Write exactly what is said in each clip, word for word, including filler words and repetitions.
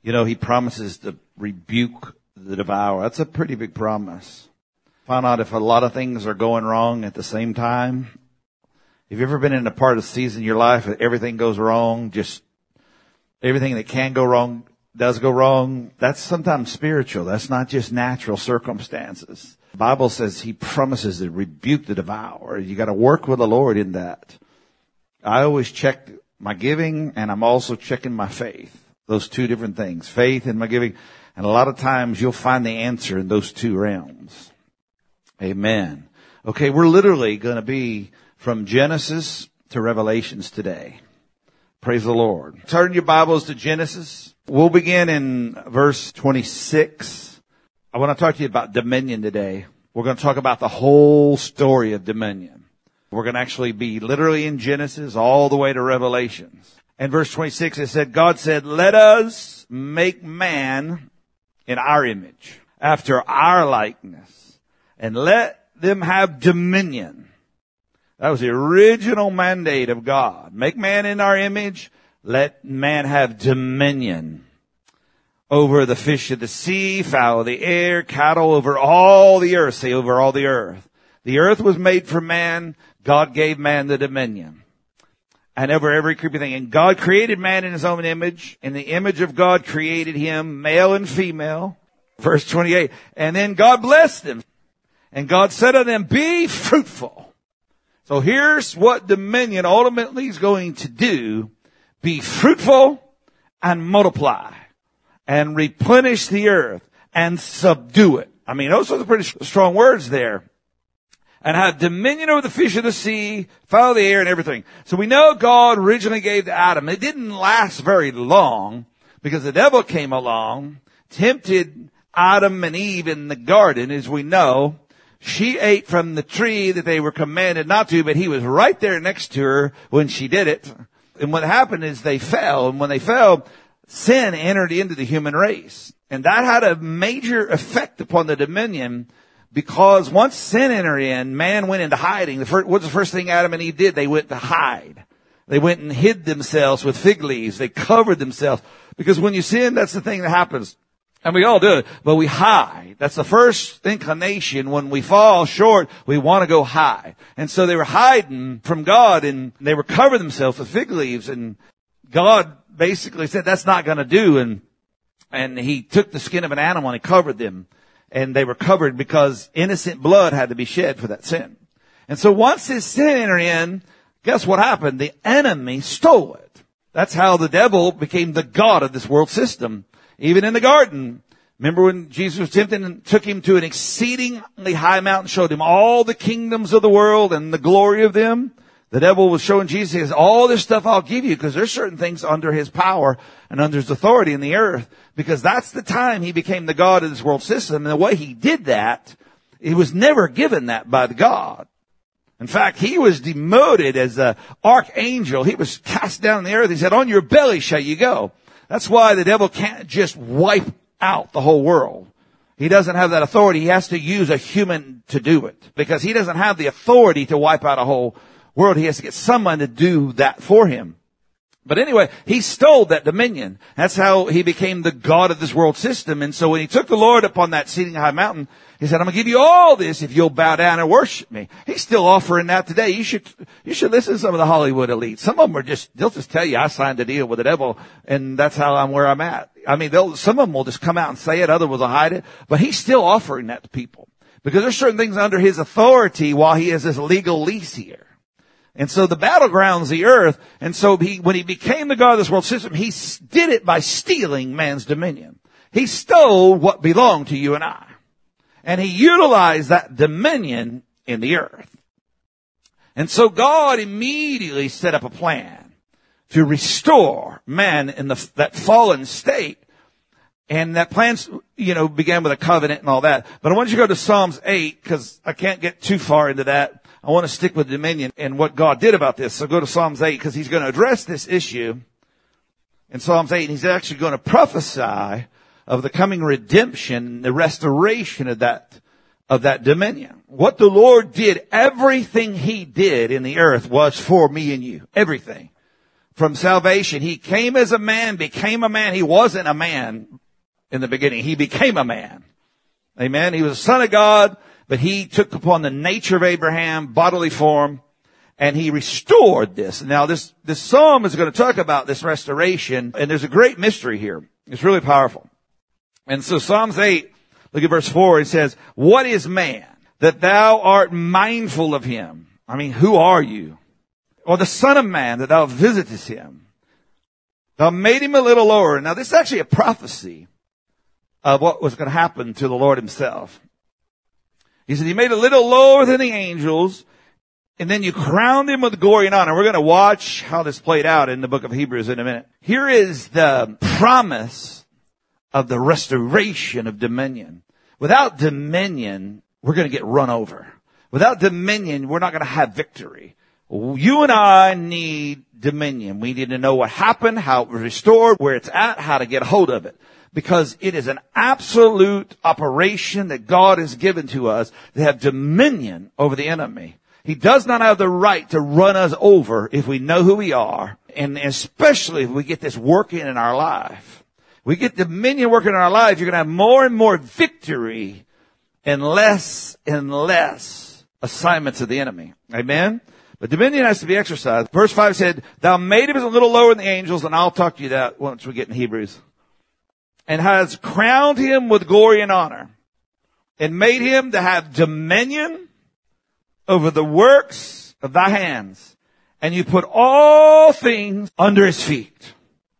You know, he promises to rebuke the devourer. That's a pretty big promise. Find out if a lot of things are going wrong at the same time. Have you ever been in a part of the season in your life that everything goes wrong, just everything that can go wrong does go wrong? That's sometimes spiritual. That's not just natural circumstances. The Bible says he promises to rebuke the devourer. You got to work with the Lord in that. I always check my giving, and I'm also checking my faith. Those two different things, faith and my giving. And a lot of times you'll find the answer in those two realms. Amen. Okay, we're literally going to be from Genesis to Revelations today. Praise the Lord. Turn your Bibles to Genesis. We'll begin in verse twenty-six. I want to talk to you about dominion today. We're going to talk about the whole story of dominion. We're going to actually be literally in Genesis all the way to Revelations. And verse twenty-six, it said, God said, let us make man in our image, after our likeness, and let them have dominion. That was the original mandate of God. Make man in our image, let man have dominion over the fish of the sea, fowl of the air, cattle, over all the earth. Say, over all the earth. The earth was made for man. God gave man the dominion. And over every creeping thing. And God created man in his own image. In the image of God created him, male and female. Verse twenty-eight. And then God blessed them. And God said unto them, be fruitful. So here's what dominion ultimately is going to do. Be fruitful and multiply. And replenish the earth. And subdue it. I mean, those are the pretty strong words there. And have dominion over the fish of the sea, fowl of the air, and everything. So we know God originally gave to Adam. It didn't last very long because the devil came along, tempted Adam and Eve in the garden, as we know. She ate from the tree that they were commanded not to, but he was right there next to her when she did it. And what happened is they fell. And when they fell, sin entered into the human race. And that had a major effect upon the dominion. Because once sin entered in, man went into hiding. The first, what's the first thing Adam and Eve did? They went to hide. They went and hid themselves with fig leaves. They covered themselves. Because when you sin, that's the thing that happens. And we all do it, but we hide. That's the first inclination. When we fall short, we want to go hide. And so they were hiding from God, and they were covering themselves with fig leaves. And God basically said, that's not going to do. And, and he took the skin of an animal and he covered them. And they were covered because innocent blood had to be shed for that sin. And so once this sin entered in, guess what happened? The enemy stole it. That's how the devil became the god of this world system. Even in the garden. Remember when Jesus was tempted and took him to an exceedingly high mountain, showed him all the kingdoms of the world and the glory of them? The devil was showing Jesus, he says, all this stuff I'll give you, because there's certain things under his power and under his authority in the earth, because that's the time he became the God of this world system. And the way he did that, he was never given that by the God. In fact, he was demoted as an archangel. He was cast down in the earth. He said, on your belly shall you go. That's why the devil can't just wipe out the whole world. He doesn't have that authority. He has to use a human to do it, because he doesn't have the authority to wipe out a whole world. He has to get someone to do that for him. But anyway, he stole that dominion. That's how he became the God of this world system. And so when he took the Lord upon that exceeding high mountain, he said, I'm going to give you all this if you'll bow down and worship me. He's still offering that today. You should, you should listen to some of the Hollywood elites. Some of them are just, they'll just tell you, I signed a deal with the devil and that's how I'm where I'm at. I mean, they'll, some of them will just come out and say it. Others will hide it. But he's still offering that to people because there's certain things under his authority while he has this legal lease here. And so the battleground's the earth. And so he, when he became the God of this world system, he did it by stealing man's dominion. He stole what belonged to you and I. And he utilized that dominion in the earth. And so God immediately set up a plan to restore man in the, that fallen state. And that plan, you know, began with a covenant and all that. But I want you to go to Psalms eight, because I can't get too far into that. I want to stick with dominion and what God did about this. So go to Psalms eight, because he's going to address this issue in Psalms eight. And he's actually going to prophesy of the coming redemption, the restoration of that, of that dominion. What the Lord did, everything he did in the earth was for me and you. Everything. from salvation. He came as a man, became a man. He wasn't a man in the beginning. He became a man. Amen. He was a son of God, but he took upon the nature of Abraham, bodily form, and he restored this. Now this, this psalm is going to talk about this restoration, and there's a great mystery here. It's really powerful. And so Psalms eight, look at verse four, it says, what is man that thou art mindful of him? I mean, who are you? Or the son of man that thou visitest him? Thou made him a little lower. Now this is actually a prophecy of what was going to happen to the Lord himself. He said, he made a little lower than the angels, and then you crowned him with glory and honor. We're going to watch how this played out in the book of Hebrews in a minute. Here is the promise of the restoration of dominion. Without dominion, we're going to get run over. Without dominion, we're not going to have victory. You and I need dominion. We need to know what happened, how it was restored, where it's at, how to get a hold of it. Because it is an absolute operation that God has given to us to have dominion over the enemy. He does not have the right to run us over if we know who we are, and especially if we get this working in our life. We get dominion working in our life, you're going to have more and more victory and less and less assignments of the enemy. Amen? But dominion has to be exercised. Verse five said, thou made him as a little lower than the angels, and I'll talk to you that once we get in Hebrews. And has crowned him with glory and honor, and made him to have dominion over the works of thy hands. And you put all things under his feet.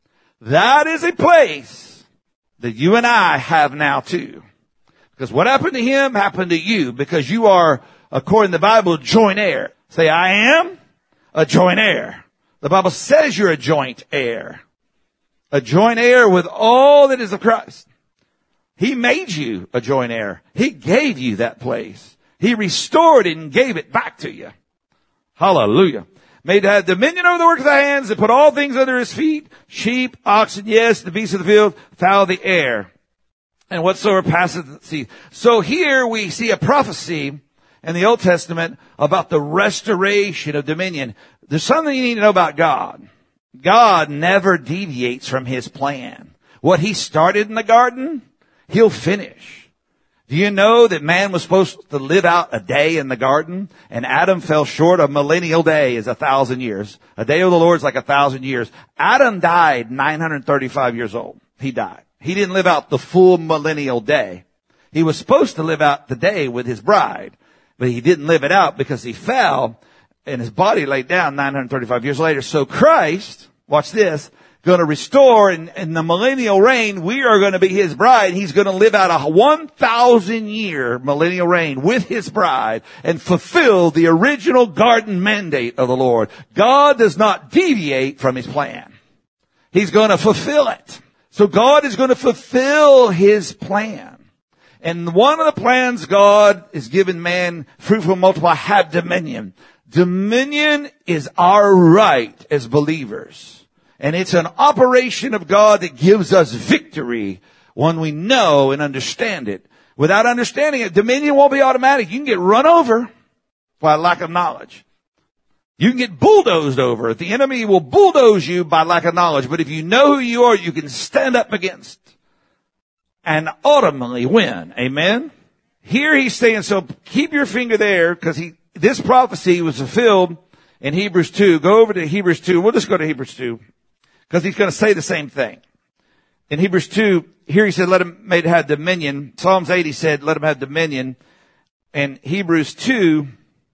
That is a place that you and I have now too. Because what happened to him happened to you, because you are, according to the Bible, joint heir. Say, I am a joint heir. The Bible says you're a joint heir. A joint heir with all that is of Christ. He made you a joint heir. He gave you that place. He restored it and gave it back to you. Hallelujah. Made to have dominion over the work of thy hands, and put all things under his feet, sheep, oxen, yes, the beasts of the field, fowl of the air, and whatsoever passeth the sea. So here we see a prophecy in the Old Testament about the restoration of dominion. There's something you need to know about God. God never deviates from his plan. What he started in the garden, he'll finish. Do you know that man was supposed to live out a day in the garden? And Adam fell short. A millennial day is a thousand years. A day of the Lord is like a thousand years. Adam died nine hundred thirty-five years old. He died. He didn't live out the full millennial day. He was supposed to live out the day with his bride, but he didn't live it out because he fell and his body laid down nine hundred thirty-five years later. So Christ, watch this, going to restore in, in the millennial reign. We are going to be his bride. He's going to live out a one thousand year millennial reign with his bride and fulfill the original garden mandate of the Lord. God does not deviate from his plan. He's going to fulfill it. So God is going to fulfill his plan. And one of the plans God has given man, fruitful, multiply, have dominion. Dominion is our right as believers. And it's an operation of God that gives us victory when we know and understand it. Without understanding it, dominion won't be automatic. You can get run over by lack of knowledge. You can get bulldozed over. The enemy will bulldoze you by lack of knowledge. But if you know who you are, you can stand up against and ultimately win. Amen? Here he's saying, so keep your finger there, because he, this prophecy was fulfilled in Hebrews two. Go over to Hebrews two. We'll just go to Hebrews two, because he's going to say the same thing. In Hebrews two, here he said, let him made have dominion. Psalms eight, he said, let him have dominion. In Hebrews two,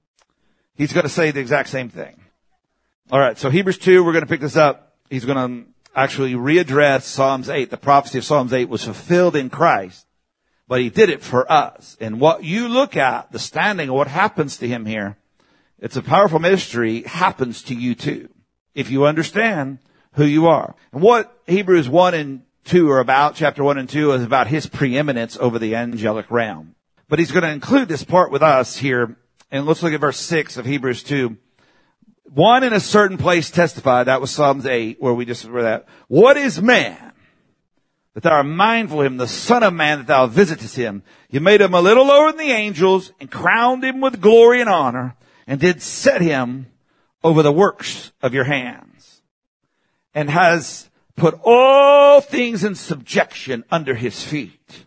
he's going to say the exact same thing. All right, so Hebrews two, we're going to pick this up. He's going to actually readdress Psalms eight. The prophecy of Psalms eight was fulfilled in Christ, but he did it for us. And what you look at, the standing of what happens to him here, it's a powerful mystery, happens to you too, if you understand who you are. And what Hebrews one and two are about, chapter one and two, is about his preeminence over the angelic realm. But he's going to include this part with us here. And let's look at verse six of Hebrews two. One in a certain place testified, that was Psalms eight, where we just read that. What is man, that thou art mindful of him, the son of man, that thou visitest him? You made him a little lower than the angels, and crowned him with glory and honor, and did set him over the works of your hands. and has put all things in subjection under his feet.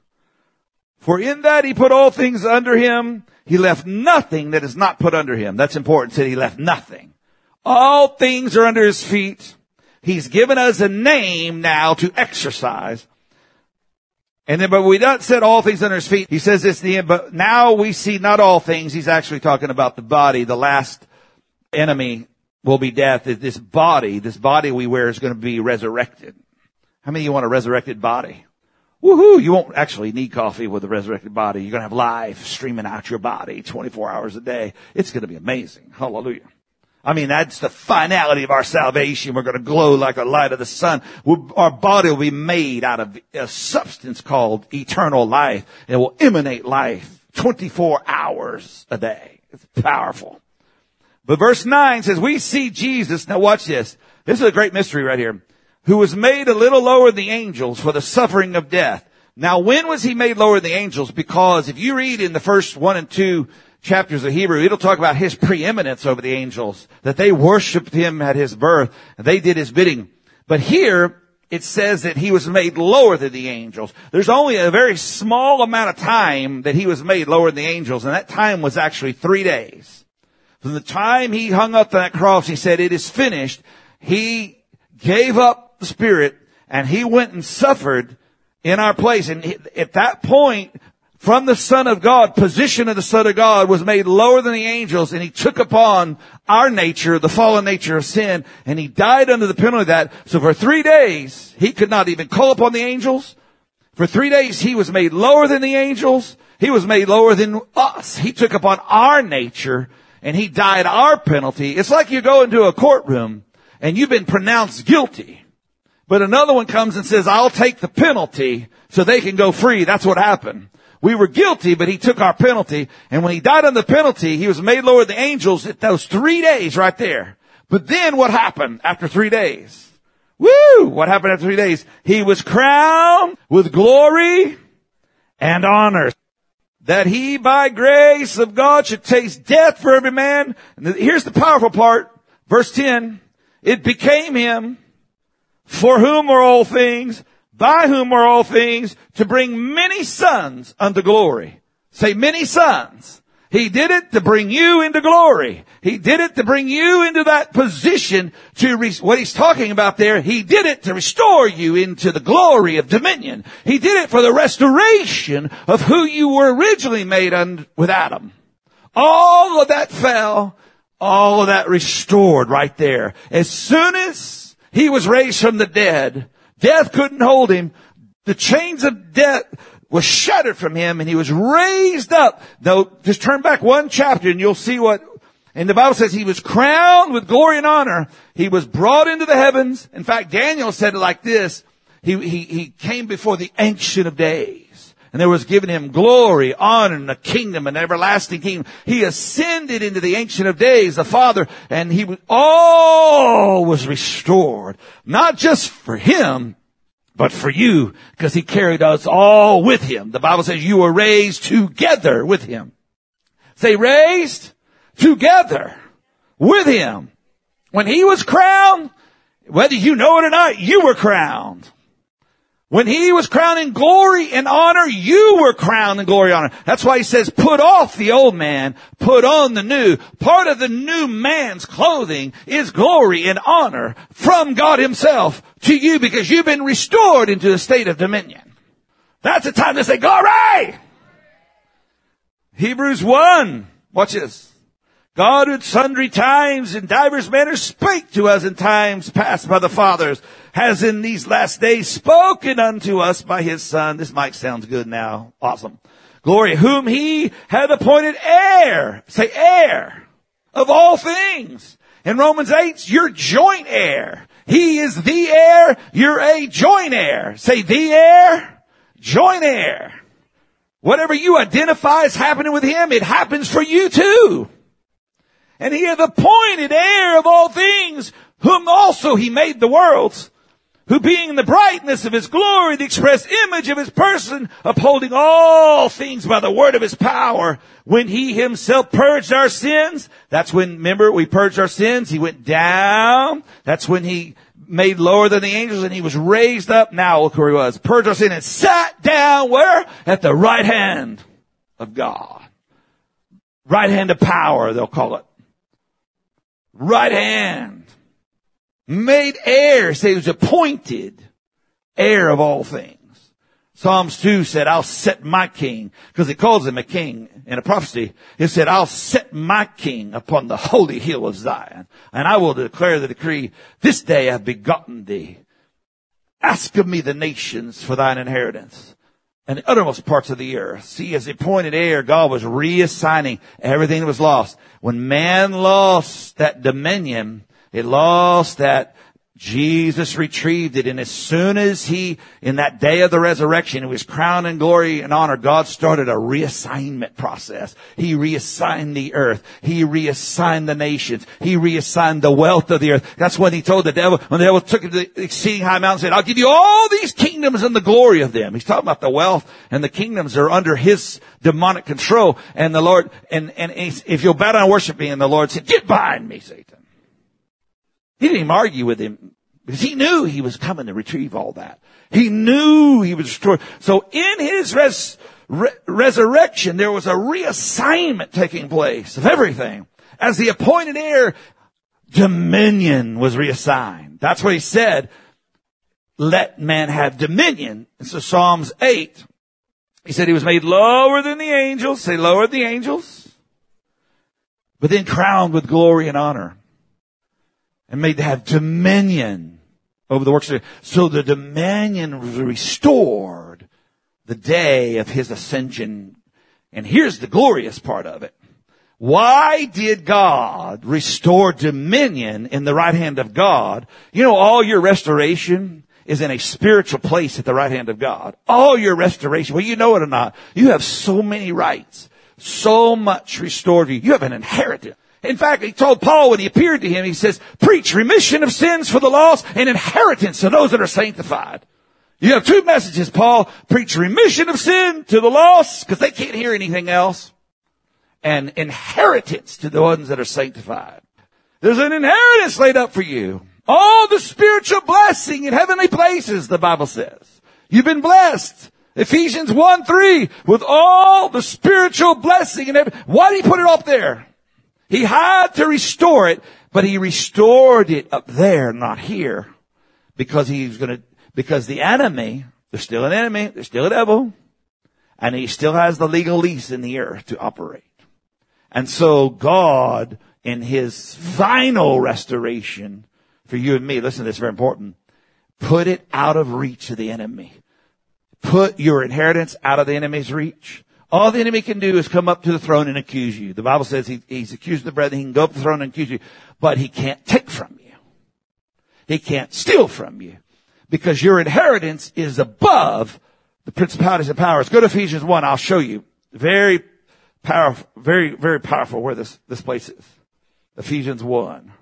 For in that he put all things under him, he left nothing that is not put under him. That's important. Said he left nothing. All things are under his feet. He's given us a name now to exercise. And then, but we not said all things under his feet. He says this in the end, but now we see not all things. He's actually talking about the body. The last enemy will be death. This body, this body we wear is going to be resurrected. How many of you want a resurrected body? Woohoo! You won't actually need coffee with a resurrected body. You're going to have life streaming out your body twenty-four hours a day. It's going to be amazing. Hallelujah. I mean, that's the finality of our salvation. We're going to glow like a light of the sun. We'll, our body will be made out of a substance called eternal life. It will emanate life twenty-four hours a day. It's powerful. But verse nine says, we see Jesus. Now watch this. This is a great mystery right here. Who was made a little lower than the angels for the suffering of death. Now when was he made lower than the angels? Because if you read in the first one and two chapters of Hebrew, it'll talk about his preeminence over the angels, that they worshiped him at his birth, and they did his bidding. But here, it says that he was made lower than the angels. There's only a very small amount of time that he was made lower than the angels, and that time was actually three days. From the time he hung up on that cross, he said, it is finished. He gave up the spirit, and he went and suffered in our place. And at that point, from the Son of God, position of the Son of God was made lower than the angels, and he took upon our nature, the fallen nature of sin, and he died under the penalty of that. So for three days, he could not even call upon the angels. For three days, he was made lower than the angels. He was made lower than us. He took upon our nature, and he died our penalty. It's like you go into a courtroom, and you've been pronounced guilty. But another one comes and says, I'll take the penalty so they can go free. That's what happened. We were guilty, but he took our penalty. And when he died on the penalty, he was made lower than the angels at those three days right there. But then what happened after three days? Woo! What happened after three days? He was crowned with glory and honor, that he by grace of God should taste death for every man. And here's the powerful part. Verse ten. It became him, for whom are all things, by whom are all things, to bring many sons unto glory. Say, many sons. He did it to bring you into glory. He did it to bring you into that position to, re- what he's talking about there, he did it to restore you into the glory of dominion. He did it for the restoration of who you were originally made un- with Adam. All of that fell, all of that restored right there. As soon as he was raised from the dead, death couldn't hold him. The chains of death was shattered from him, and he was raised up. Now, just turn back one chapter and you'll see what, and the Bible says he was crowned with glory and honor. He was brought into the heavens. In fact, Daniel said it like this. He, he, he came before the Ancient of Days, and there was given him glory, honor, and a kingdom, an everlasting kingdom. He ascended into the Ancient of Days, the Father, and he was, all was restored. Not just for him, but for you, because he carried us all with him. The Bible says you were raised together with him. Say, raised together with him. When he was crowned, whether you know it or not, you were crowned. When he was crowned in glory and honor, you were crowned in glory and honor. That's why he says, put off the old man, put on the new. Part of the new man's clothing is glory and honor from God himself to you, because you've been restored into a state of dominion. That's the time to say, glory! Hebrews one. Watch this. God at sundry times in divers manners spake to us in times past by the fathers, has in these last days spoken unto us by his Son. This mic sounds good now. Awesome. Glory, whom he had appointed heir. Say heir of all things. In Romans eight, you're joint heir. He is the heir. You're a joint heir. Say the heir, joint heir. Whatever you identify as happening with him, it happens for you too. And he hath appointed heir of all things, whom also he made the worlds, who being in the brightness of his glory, the express image of his person, upholding all things by the word of his power, when he himself purged our sins. That's when, remember, we purged our sins. He went down. That's when he made lower than the angels, and he was raised up. Now look where he was. Purged our sin and sat down where? At the right hand of God. Right hand of power, they'll call it. Right hand. Made heir. So he was appointed heir of all things. Psalms two said, I'll set my king, because it calls him a king in a prophecy. It said, I'll set my king upon the holy hill of Zion, and I will declare the decree, this day I've begotten thee. Ask of me the nations for thine inheritance, and the uttermost parts of the earth. See, as the appointed heir, God was reassigning everything that was lost. When man lost that dominion, it lost that, Jesus retrieved it, and as soon as he, in that day of the resurrection, he was crowned in glory and honor, God started a reassignment process. He reassigned the earth. He reassigned the nations. He reassigned the wealth of the earth. That's when he told the devil, when the devil took him to the exceeding high mountain and said, I'll give you all these kingdoms and the glory of them. He's talking about the wealth, and the kingdoms are under his demonic control. And the Lord, and, and if you'll bow down and worship me, and the Lord said, get behind me, Satan. He didn't even argue with him, because he knew he was coming to retrieve all that. He knew he was destroyed. So in his res, re, resurrection, there was a reassignment taking place of everything. As the appointed heir, dominion was reassigned. That's what he said. Let man have dominion. And so Psalms eight, he said he was made lower than the angels. Say lower than the angels. But then crowned with glory and honor. And made to have dominion over the works of the, so the dominion was restored the day of his ascension. And here's the glorious part of it. Why did God restore dominion in the right hand of God? You know, all your restoration is in a spiritual place at the right hand of God. All your restoration, well, you know it or not, you have so many rights, so much restored to you. You have an inheritance. In fact, he told Paul when he appeared to him, he says, preach remission of sins for the lost and inheritance to those that are sanctified. You have two messages, Paul. Preach remission of sin to the lost, because they can't hear anything else. And inheritance to the ones that are sanctified. There's an inheritance laid up for you. All the spiritual blessing in heavenly places, the Bible says. You've been blessed. Ephesians one three, with all the spiritual blessing in heaven. Why did he put it up there? He had to restore it, but he restored it up there, not here. Because he's gonna, because the enemy, there's still an enemy, there's still a devil, and he still has the legal lease in the earth to operate. And so God, in his final restoration for you and me, listen, this is very important, put it out of reach of the enemy. Put your inheritance out of the enemy's reach. All the enemy can do is come up to the throne and accuse you. The Bible says he, he's accused of the brethren. He can go up to the throne and accuse you, but he can't take from you. He can't steal from you, because your inheritance is above the principalities and powers. Go to Ephesians one. I'll show you. Very powerful, very, very powerful where this, this place is. Ephesians one.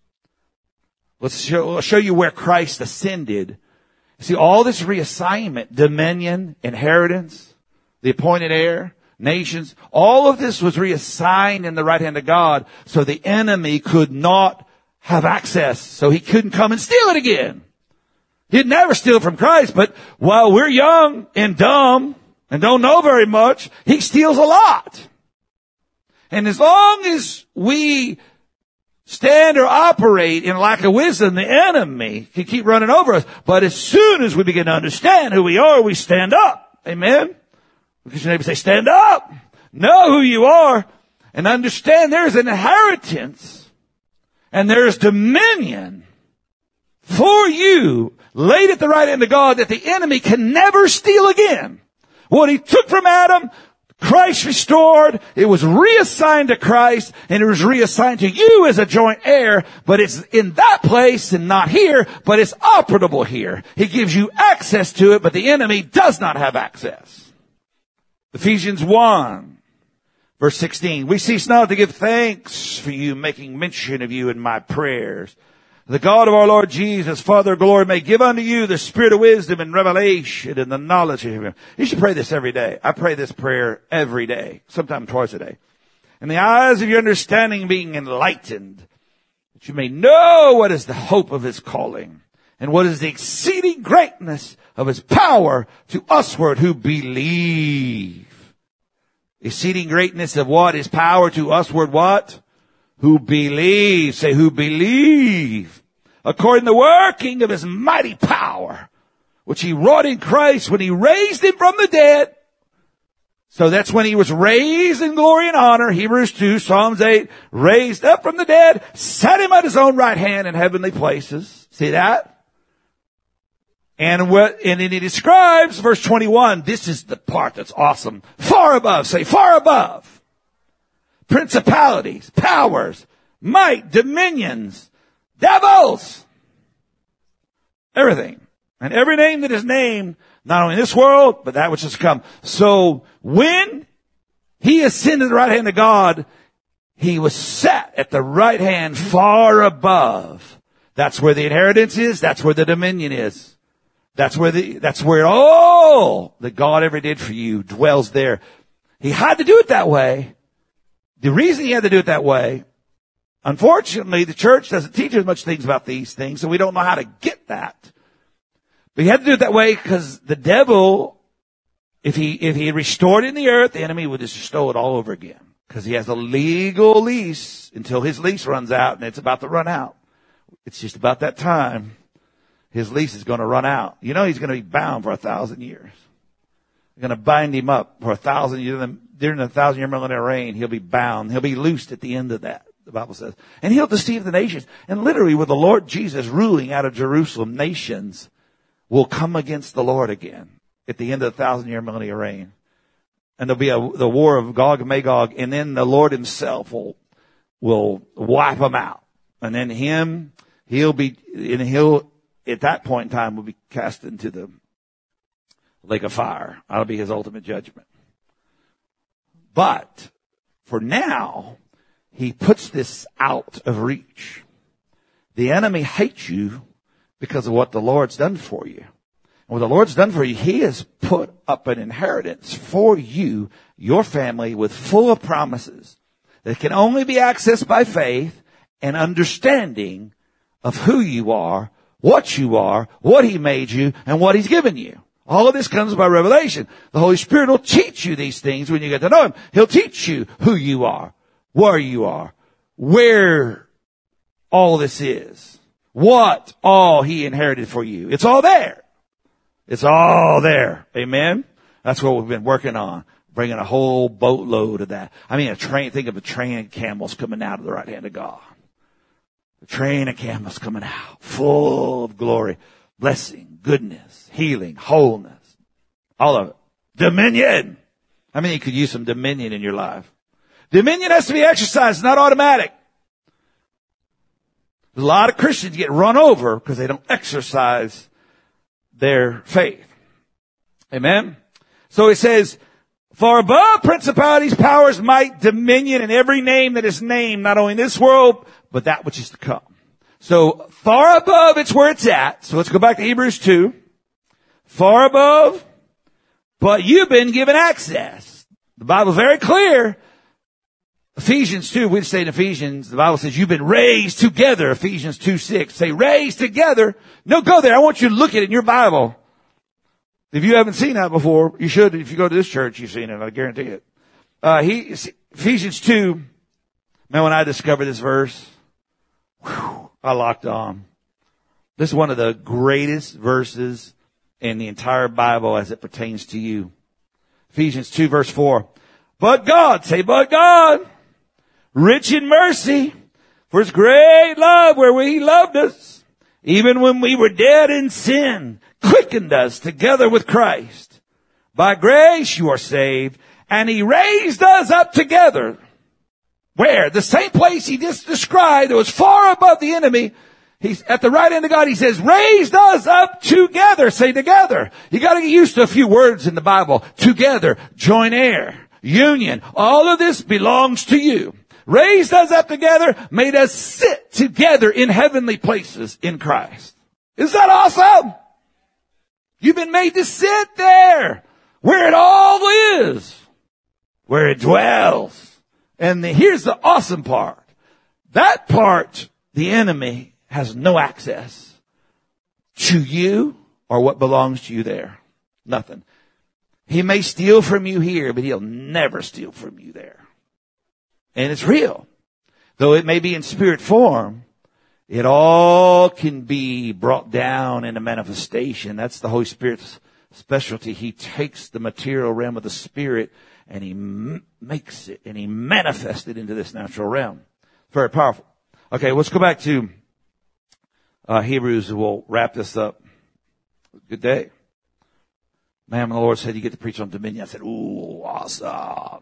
Let's show, I'll show you where Christ ascended. See, all this reassignment, dominion, inheritance, the appointed heir, nations, all of this was reassigned in the right hand of God, so the enemy could not have access, so he couldn't come and steal it again. He'd never steal from Christ, but while we're young and dumb and don't know very much, he steals a lot. And as long as we stand or operate in lack of wisdom, the enemy can keep running over us. But as soon as we begin to understand who we are, we stand up. Amen? Because your neighbor say, stand up, know who you are, and understand there's an inheritance and there's dominion for you laid at the right hand of God that the enemy can never steal again. What he took from Adam, Christ restored. It was reassigned to Christ, and it was reassigned to you as a joint heir, but it's in that place and not here, but it's operable here. He gives you access to it, but the enemy does not have access. Ephesians one, verse sixteen, we cease not to give thanks for you, making mention of you in my prayers. The God of our Lord Jesus, Father of glory, may give unto you the spirit of wisdom and revelation and the knowledge of him. You should pray this every day. I pray this prayer every day, sometimes twice a day. And the eyes of your understanding being enlightened, that you may know what is the hope of his calling, And what is the exceeding greatness of his power to usward who believe? Exceeding greatness of what? His power to usward what? Who believe. Say, who believe. According to the working of his mighty power, which he wrought in Christ when he raised him from the dead. So that's when he was raised in glory and honor. Hebrews two, Psalms eight, raised up from the dead, set him at his own right hand in heavenly places. See that? And what, and then he describes verse twenty-one. This is the part that's awesome. Far above, say far above. Principalities, powers, might, dominions, devils. Everything. And every name that is named, not only in this world, but that which is to come. So when he ascended to the right hand of God, he was set at the right hand far above. That's where the inheritance is. That's where the dominion is. That's where the, that's where all that God ever did for you dwells there. He had to do it that way. The reason he had to do it that way, unfortunately, the church doesn't teach us much things about these things, so we don't know how to get that. But he had to do it that way because the devil, if he, if he restored it in the earth, the enemy would just stow it all over again. Because he has a legal lease until his lease runs out, and it's about to run out. It's just about that time. His lease is going to run out. You know he's going to be bound for a thousand years. They're going to bind him up for a thousand years. During the thousand year millennial reign, he'll be bound. He'll be loosed at the end of that, the Bible says. And he'll deceive the nations. And literally with the Lord Jesus ruling out of Jerusalem, nations will come against the Lord again at the end of the thousand year millennial reign. And there'll be a, the war of Gog and Magog. And then the Lord himself will, will wipe them out. And then him, he'll be, and he'll, at that point in time, will be cast into the lake of fire. That'll be his ultimate judgment. But for now, he puts this out of reach. The enemy hates you because of what the Lord's done for you. And what the Lord's done for you, he has put up an inheritance for you, your family, with full of promises that can only be accessed by faith and understanding of who you are, what you are, what he made you, and what he's given you. All of this comes by revelation. The Holy Spirit will teach you these things when you get to know him. He'll teach you who you are, where you are, where all this is, what all he inherited for you. It's all there. It's all there. Amen? That's what we've been working on, bringing a whole boatload of that. I mean, a train, think of a train of camels coming out of the right hand of God. A train of camels coming out, full of glory, blessing, goodness, healing, wholeness, all of it. Dominion. I mean, you could use some dominion in your life. Dominion has to be exercised, not automatic. A lot of Christians get run over because they don't exercise their faith. Amen. So it says, far above principalities, powers, might, dominion, and every name that is named, not only in this world, but that which is to come. So far above, it's where it's at. So let's go back to Hebrews two. Far above, but you've been given access. The Bible's very clear. Ephesians two, we say in Ephesians, the Bible says you've been raised together. Ephesians two six. Say raised together. No, go there. I want you to look at it in your Bible. If you haven't seen that before, you should. If you go to this church, you've seen it. I guarantee it. Uh, he, Ephesians two. Man, when I discovered this verse, whew, I locked on. This is one of the greatest verses in the entire Bible as it pertains to you. Ephesians two verse four. But God, say, but God, rich in mercy, for his great love wherewith he loved us, even when we were dead in sin, quickened us together with Christ. By grace you are saved, and he raised us up together. Where? The same place he just described that was far above the enemy. He's at the right hand of God. He says, raised us up together. Say together. You got to get used to a few words in the Bible. Together, join air, union. All of this belongs to you. Raised us up together, made us sit together in heavenly places in Christ. Is that awesome? You've been made to sit there where it all is, where it dwells. And the, here's the awesome part. That part, the enemy has no access. to you or what belongs to you there? Nothing. He may steal from you here, but he'll never steal from you there. And it's real. Though it may be in spirit form, it all can be brought down in a manifestation. That's the Holy Spirit's specialty. He takes the material realm of the Spirit and he m- makes it and he manifests it into this natural realm. Very powerful. Okay, let's go back to uh, Hebrews. We'll wrap this up. Good day. Man, when the Lord said you get to preach on dominion, I said, ooh, awesome.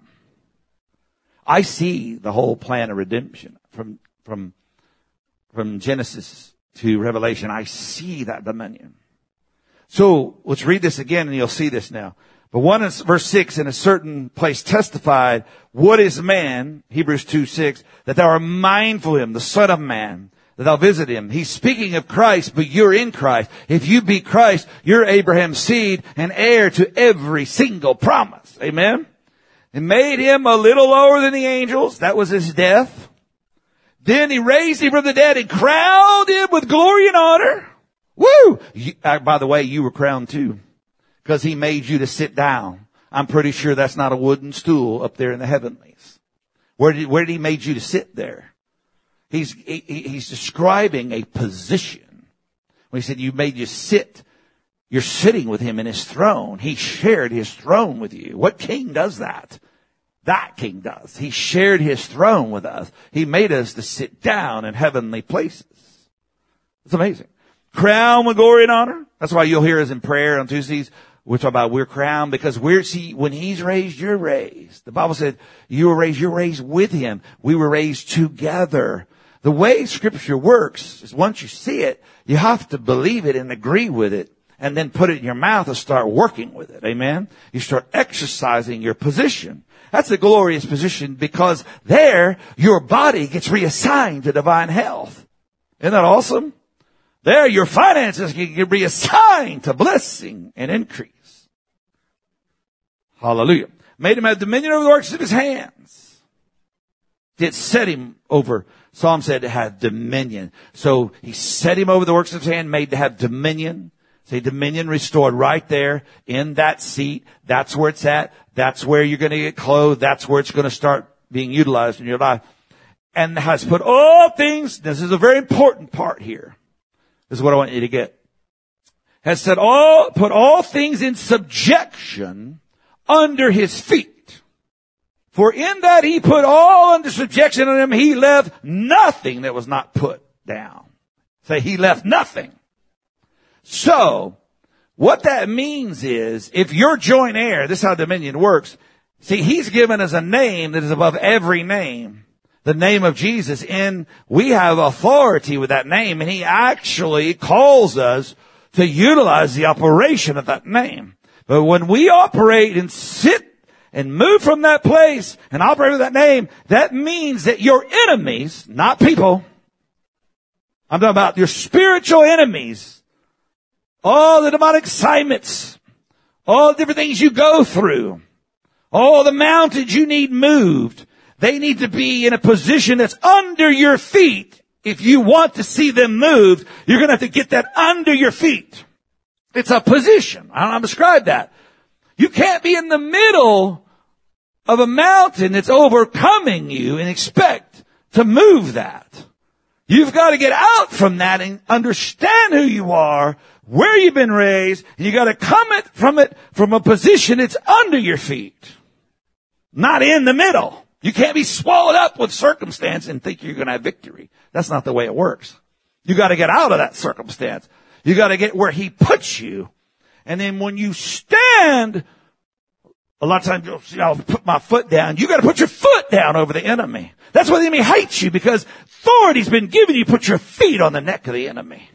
I see the whole plan of redemption from, from, from Genesis to Revelation. I see that dominion. So let's read this again and you'll see this now. But one in verse six, in a certain place testified, what is man, Hebrews two six, that thou art mindful of him, the Son of Man, that thou visit him. He's speaking of Christ, but you're in Christ. If you be Christ, you're Abraham's seed and heir to every single promise. Amen? And made him a little lower than the angels. That was his death. Then he raised him from the dead and crowned him with glory and honor. Woo! You, uh, by the way, you were crowned too. Because he made you to sit down. I'm pretty sure that's not a wooden stool up there in the heavenlies. Where did, where did he made you to sit there? He's, he, he's describing a position. When he said you made you sit, you're sitting with him in his throne. He shared his throne with you. What king does that? That king does. He shared his throne with us. He made us to sit down in heavenly places. It's amazing. Crown with glory and honor. That's why you'll hear us in prayer on Tuesdays. We're talking about we're crowned because we're, see, when he's raised, you're raised. The Bible said you were raised, you're raised with him. We were raised together. The way Scripture works is once you see it, you have to believe it and agree with it and then put it in your mouth and start working with it. Amen? You start exercising your position. That's a glorious position because there your body gets reassigned to divine health. Isn't that awesome? There your finances can get reassigned to blessing and increase. Hallelujah. Made him have dominion over the works of his hands. It set him over. Psalm said it had dominion. So he set him over the works of his hand, made to have dominion. Say dominion restored right there in that seat. That's where it's at. That's where you're going to get clothed. That's where it's going to start being utilized in your life. And has put all things, this is a very important part here. This is what I want you to get. Has said all, put all things in subjection under his feet. For in that he put all under subjection on him, he left nothing that was not put down. Say, he left nothing. So, what that means is, if you're joint heir, this is how dominion works. See, he's given us a name that is above every name. The name of Jesus. And we have authority with that name. And he actually calls us to utilize the operation of that name. But when we operate and sit and move from that place and operate with that name, that means that your enemies, not people, I'm talking about your spiritual enemies, all the demonic assignments, all the different things you go through, all the mountains you need moved, they need to be in a position that's under your feet. If you want to see them moved, you're going to have to get that under your feet. It's a position. I don't know how to describe that. You can't be in the middle of a mountain that's overcoming you and expect to move that. You've got to get out from that and understand who you are, where you've been raised, and you got to come it from it from a position that's under your feet, not in the middle. You can't be swallowed up with circumstance and think you're going to have victory. That's not the way it works. You got to get out of that circumstance. You got to get where he puts you. And then when you stand, a lot of times you'll see, I'll put my foot down. You got to put your foot down over the enemy. That's why the enemy hates you, because authority's been given you. Put your feet on the neck of the enemy.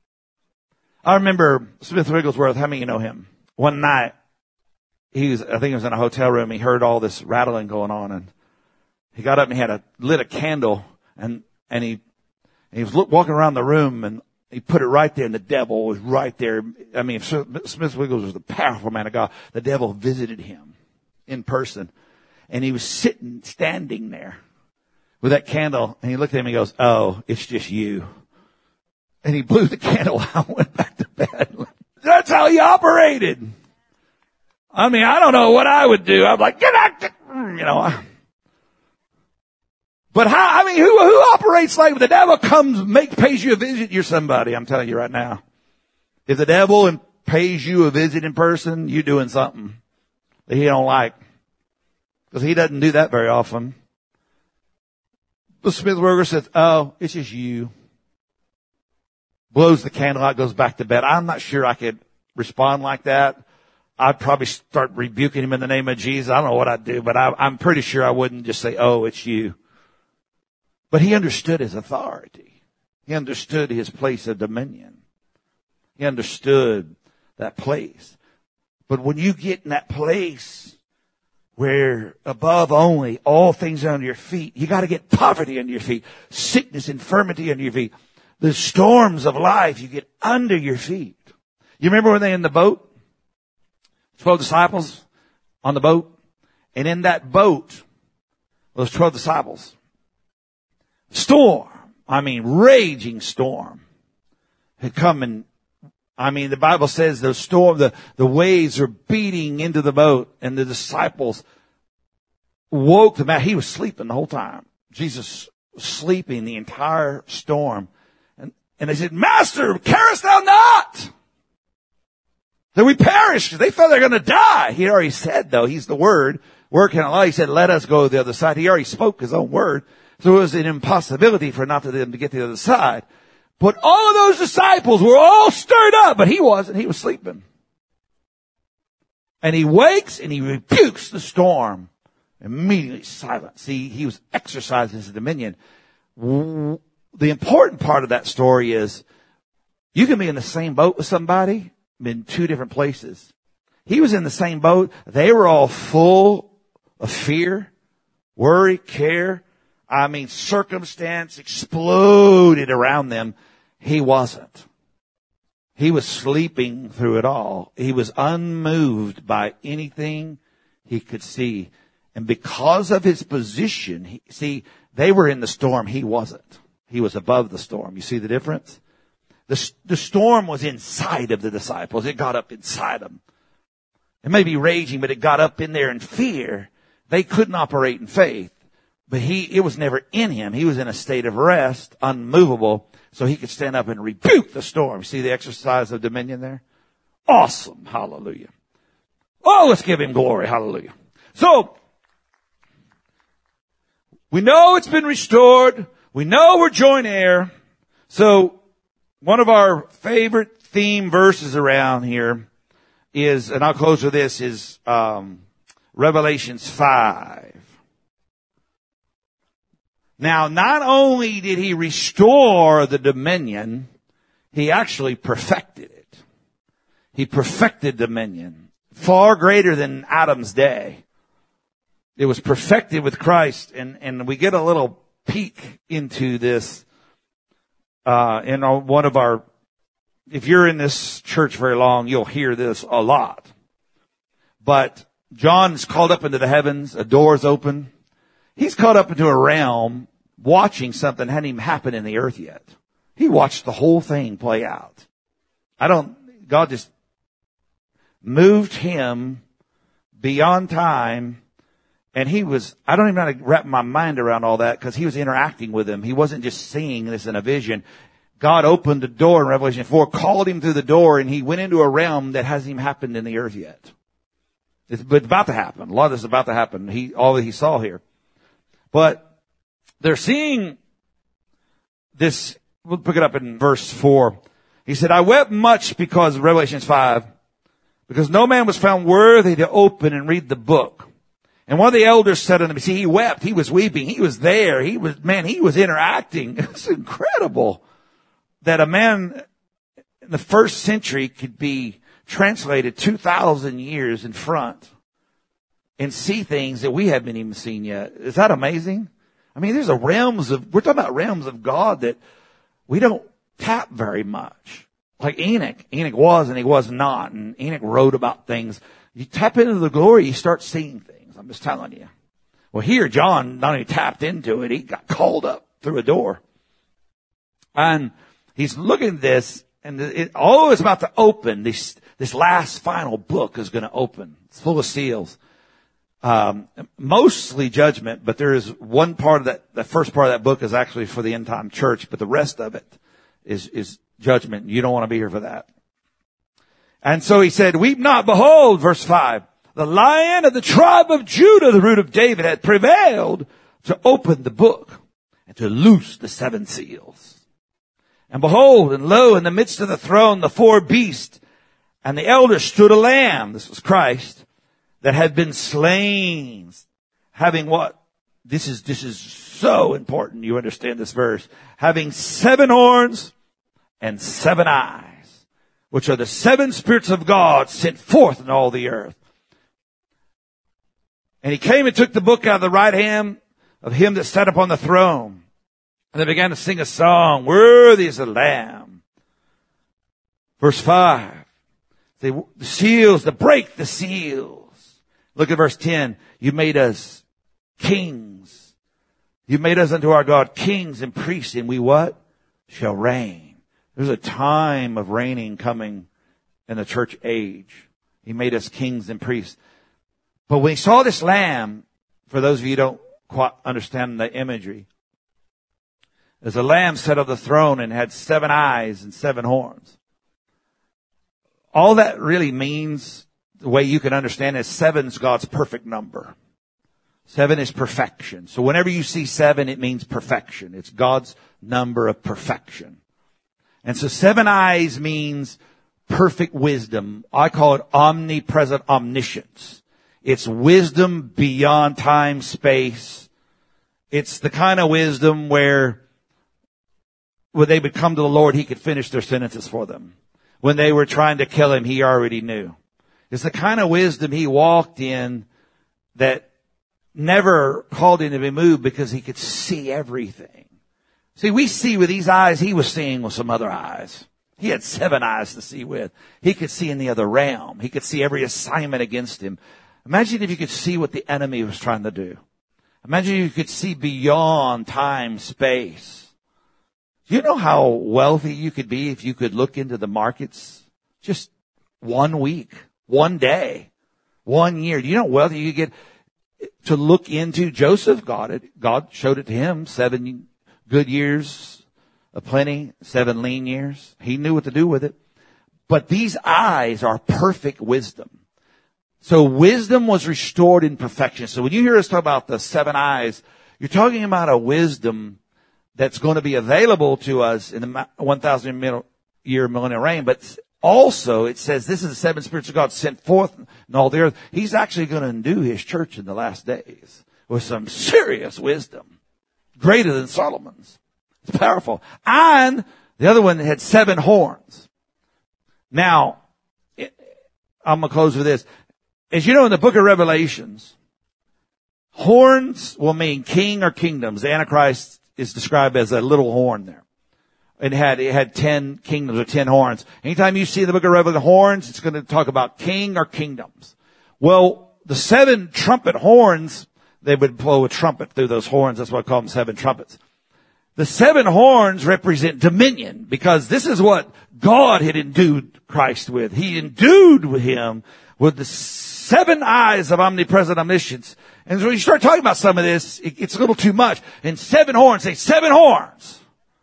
I remember Smith Wigglesworth. How many of you know him? One night, he was, I think he was in a hotel room. He heard all this rattling going on, and he got up and he had a lit a candle, and and he and he was look, walking around the room, and he put it right there, and the devil was right there. I mean, Smith Wiggles was the powerful man of God. The devil visited him in person, and he was sitting, standing there with that candle, and he looked at him and he goes, "Oh, it's just you." And he blew the candle out and went back to bed. That's how he operated. I mean, I don't know what I would do. I'm like, get out, you know. But how, I mean, who, who operates like the devil comes, make, pays you a visit, you're somebody, I'm telling you right now. If the devil pays you a visit in person, you're doing something that he don't like. Because he doesn't do that very often. But Smithberger says, oh, it's just you. Blows the candle out, goes back to bed. I'm not sure I could respond like that. I'd probably start rebuking him in the name of Jesus. I don't know what I'd do, but I, I'm pretty sure I wouldn't just say, oh, it's you. But he understood his authority. He understood his place of dominion. He understood that place. But when you get in that place where above only all things are under your feet, you got to get poverty under your feet, sickness, infirmity under your feet, the storms of life, you get under your feet. You remember when they in the boat? Twelve disciples on the boat. And in that boat, those twelve disciples, storm, I mean raging storm, had come and, I mean the Bible says the storm, the, the waves are beating into the boat and the disciples woke them out. He was sleeping the whole time. Jesus was sleeping the entire storm. And, and they said, Master, carest thou not that we perish? They thought they were going to die. He already said, though, he's the Word. Word can't lie. He said, let us go to the other side. He already spoke his own word. So it was an impossibility for not to them to get to the other side. But all of those disciples were all stirred up, but he wasn't. He was sleeping. And he wakes and he rebukes the storm. Immediately silence. See, he was exercising his dominion. The important part of that story is you can be in the same boat with somebody in two different places. He was in the same boat. They were all full of fear, worry, care. I mean, circumstance exploded around them. He wasn't. He was sleeping through it all. He was unmoved by anything he could see. And because of his position, he, see, they were in the storm. He wasn't. He was above the storm. You see the difference? The, the storm was inside of the disciples. It got up inside them. It may be raging, but it got up in there in fear. They couldn't operate in faith. But he, it was never in him. He was in a state of rest, unmovable, so he could stand up and rebuke the storm. See the exercise of dominion there? Awesome. Hallelujah. Oh, let's give him glory. Hallelujah. So, we know it's been restored. We know we're joint heir. So, one of our favorite theme verses around here is, and I'll close with this, is um, Revelations five. Now, not only did he restore the dominion, he actually perfected it. He perfected dominion, far greater than Adam's day. It was perfected with Christ, and, and we get a little peek into this uh in one of our, if you're in this church very long, you'll hear this a lot. But John's called up into the heavens, a door's open. He's caught up into a realm watching something hadn't even happened in the earth yet. He watched the whole thing play out. I don't, God just moved him beyond time. And he was, I don't even know how to wrap my mind around all that because he was interacting with him. He wasn't just seeing this in a vision. God opened the door in Revelation four, called him through the door, and he went into a realm that hasn't even happened in the earth yet. It's about to happen. A lot of this is about to happen. He, all that he saw here. But they're seeing this. We'll pick it up in verse four. He said, I wept much because of Revelation five, because no man was found worthy to open and read the book. And one of the elders said unto me, see, he wept. He was weeping. He was there. He was, man, he was interacting. It's incredible that a man in the first century could be translated two thousand years in front and see things that we haven't even seen yet. Is that amazing? I mean, there's a realms of, we're talking about realms of God that we don't tap very much. Like Enoch. Enoch was and he was not. And Enoch wrote about things. You tap into the glory, you start seeing things. I'm just telling you. Well, here, John not only tapped into it, he got called up through a door. And he's looking at this, and it all is about to open. This, this last final book is going to open. It's full of seals. Um, mostly judgment, but there is one part of that, the first part of that book is actually for the end time church, but the rest of it is, is judgment. You don't want to be here for that. And so he said, weep not, behold, verse five, the Lion of the tribe of Judah, the root of David, had prevailed to open the book and to loose the seven seals. And behold, and lo, in the midst of the throne, the four beasts and the elders stood a lamb. This was Christ. That had been slain, having what? This is, this is so important. You understand this verse. Having seven horns and seven eyes, which are the seven spirits of God sent forth in all the earth. And he came and took the book out of the right hand of him that sat upon the throne. And they began to sing a song, worthy is the Lamb. Verse five. The seals, to break the seals. Look at verse ten. You made us kings. You made us unto our God kings and priests, and we what? Shall reign. There's a time of reigning coming in the church age. He made us kings and priests. But when he saw this lamb, for those of you who don't quite understand the imagery, there's a lamb sat on the throne and had seven eyes and seven horns. All that really means, the way you can understand it, seven's God's perfect number. Seven is perfection. So whenever you see seven, it means perfection. It's God's number of perfection. And so seven eyes means perfect wisdom. I call it omnipresent omniscience. It's wisdom beyond time, space. It's the kind of wisdom where when they would come to the Lord, he could finish their sentences for them. When they were trying to kill him, he already knew. It's the kind of wisdom he walked in that never called him to be moved because he could see everything. See, we see with these eyes, he was seeing with some other eyes. He had seven eyes to see with. He could see in the other realm. He could see every assignment against him. Imagine if you could see what the enemy was trying to do. Imagine if you could see beyond time, space. Do you know how wealthy you could be if you could look into the markets just one week, one day, one year? Do you know how wealthy you could get to look into? Joseph got it. God showed it to him. Seven good years of plenty, seven lean years. He knew what to do with it. But these eyes are perfect wisdom. So wisdom was restored in perfection. So when you hear us talk about the seven eyes, you're talking about a wisdom that's going to be available to us in the one thousand year millennial reign. But also it says this is the seven spirits of God sent forth in all the earth. He's actually going to undo his church in the last days with some serious wisdom, greater than Solomon's. It's powerful. And the other one had seven horns. Now, it, I'm going to close with this. As you know, in the book of Revelations, horns will mean king or kingdoms. The Antichrist is described as a little horn there. It had, it had ten kingdoms or ten horns. Anytime you see the book of Revelation horns, it's going to talk about king or kingdoms. Well, the seven trumpet horns, they would blow a trumpet through those horns. That's why I call them seven trumpets. The seven horns represent dominion because this is what God had endued Christ with. He endued with him with the seven eyes of omnipresent omniscience. And when you start talking about some of this, it, it's a little too much. And seven horns, say seven horns.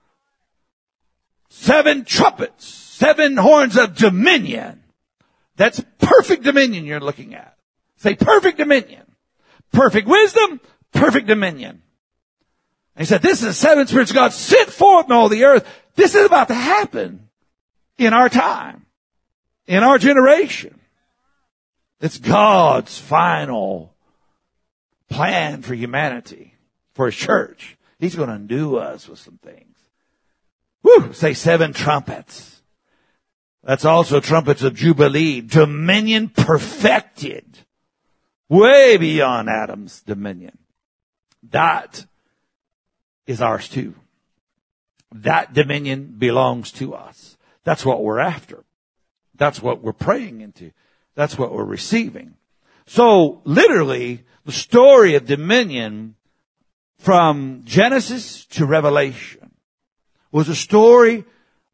Seven trumpets. Seven horns of dominion. That's perfect dominion you're looking at. Say perfect dominion. Perfect wisdom, perfect dominion. And he said, this is the seven spirits of God sent forth in all the earth. This is about to happen in our time, in our generation. It's God's final plan for humanity, for his church. He's going to undo us with some things. Woo! Say seven trumpets. That's also trumpets of Jubilee. Dominion perfected. Way beyond Adam's dominion. That is ours too. That dominion belongs to us. That's what we're after. That's what we're praying into. That's what we're receiving. So literally, the story of dominion from Genesis to Revelation was a story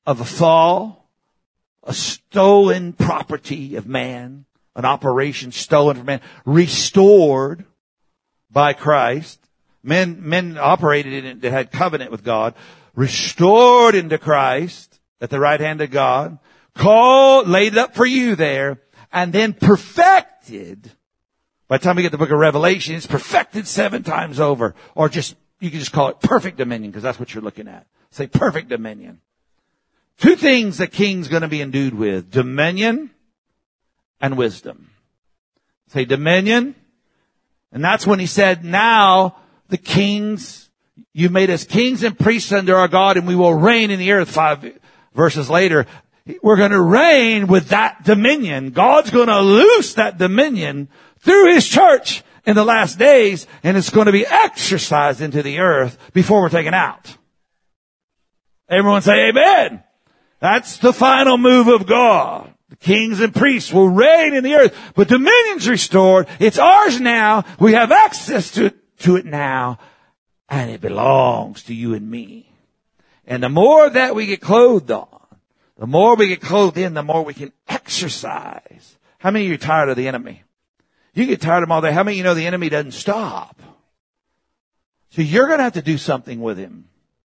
of a fall, a stolen property of man, an operation stolen from man, restored by Christ. Men, men operated in it that had covenant with God, restored into Christ at the right hand of God, called, laid it up for you there, and then perfected. By the time we get to the book of Revelation, it's perfected seven times over. Or just, you can just call it perfect dominion, because that's what you're looking at. Say perfect dominion. Two things the king's going to be endued with. Dominion and wisdom. Say dominion. And that's when he said, now the kings, you've made us kings and priests under our God, and we will reign in the earth. Five verses later, we're going to reign with that dominion. God's going to loose that dominion through his church in the last days, and it's going to be exercised into the earth before we're taken out. Everyone say amen. That's the final move of God. The kings and priests will reign in the earth, but dominion's restored. It's ours now. We have access to it, to it now, and it belongs to you and me. And the more that we get clothed on, the more we get clothed in, the more we can exercise. How many of you are tired of the enemy? You get tired of him all day. How many of you know the enemy doesn't stop? So you're going to have to do something with him.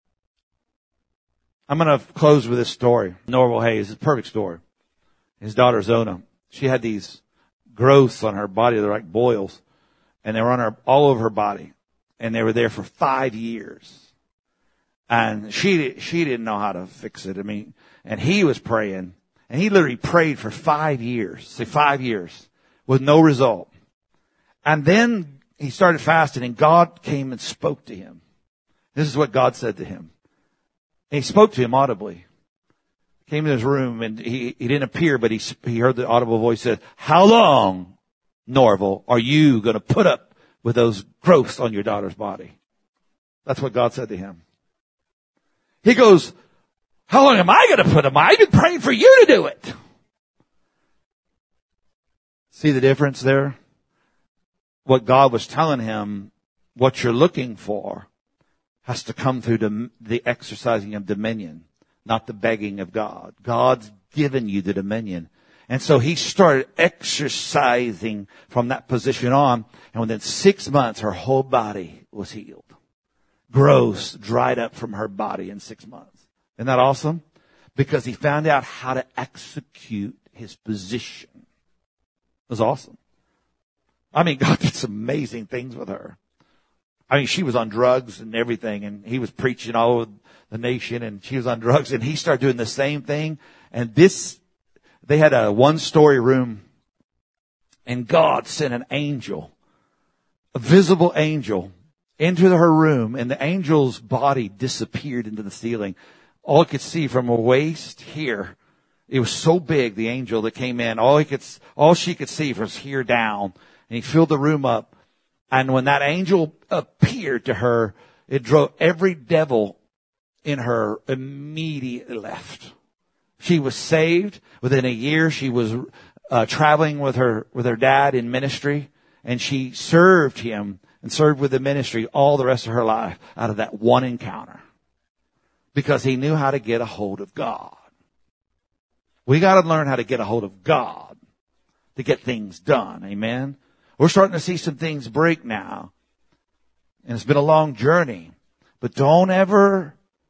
I'm going to close with this story. Norval Hayes, it's a perfect story. His daughter Zona, she had these growths on her body. They're like boils. And they were on her, all over her body. And they were there for five years. And she, she didn't know how to fix it. I mean, and he was praying. And he literally prayed for five years. Say five years. With no result. And then he started fasting, and God came and spoke to him. This is what God said to him. And he spoke to him audibly. Came in his room, and he, he didn't appear, but he, he heard the audible voice said, how long, Norval, are you going to put up with those growths on your daughter's body? That's what God said to him. He goes, how long am I going to put them? I've been praying for you to do it. See the difference there? What God was telling him, what you're looking for, has to come through the, the exercising of dominion, not the begging of God. God's given you the dominion. And so he started exercising from that position on, and within six months, her whole body was healed. Growths dried up from her body in six months. Isn't that awesome? Because he found out how to execute his position. It was awesome. I mean, God did some amazing things with her. I mean, she was on drugs and everything, and he was preaching all over the nation, and she was on drugs, and he started doing the same thing. And this, they had a one-story room, and God sent an angel, a visible angel, into her room, and the angel's body disappeared into the ceiling. All he could see from her waist here, it was so big, the angel that came in, all he could, all she could see was here down, and he filled the room up. And when that angel appeared to her, it drove every devil in her immediately left. She was saved. Within a year, she was uh, traveling with her with her dad in ministry, and she served him and served with the ministry all the rest of her life out of that one encounter, because he knew how to get a hold of God. We got to learn how to get a hold of God to get things done. Amen. We're starting to see some things break now. And it's been a long journey. But don't ever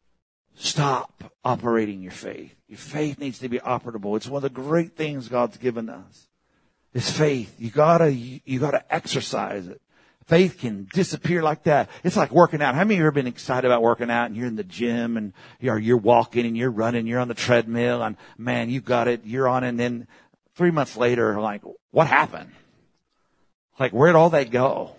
stop operating your faith. Your faith needs to be operable. It's one of the great things God's given us. It's faith. You gotta, you, you gotta exercise it. Faith can disappear like that. It's like working out. How many of you have ever been excited about working out, and you're in the gym, and you're, you're walking and you're running, you're on the treadmill, and man, you got it, you're on it, and then three months later, like, what happened? Like, where'd all that go?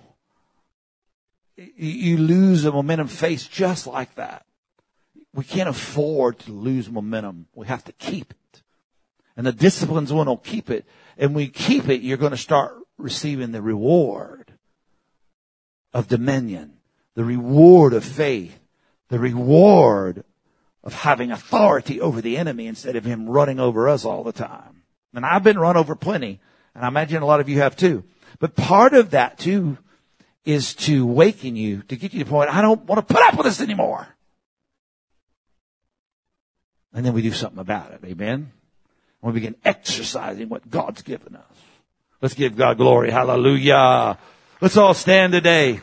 You lose a momentum. Faith just like that. We can't afford to lose momentum. We have to keep it. And the discipline's one will keep it. And when you keep it, you're going to start receiving the reward of dominion, the reward of faith, the reward of having authority over the enemy instead of him running over us all the time. And I've been run over plenty, and I imagine a lot of you have too. But part of that, too, is to waken you, to get you to the point, I don't want to put up with this anymore. And then we do something about it. Amen. We begin exercising what God's given us. Let's give God glory. Hallelujah. Let's all stand today.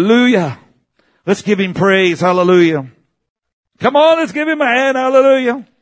Hallelujah. Let's give him praise. Hallelujah. Come on, let's give him a hand. Hallelujah.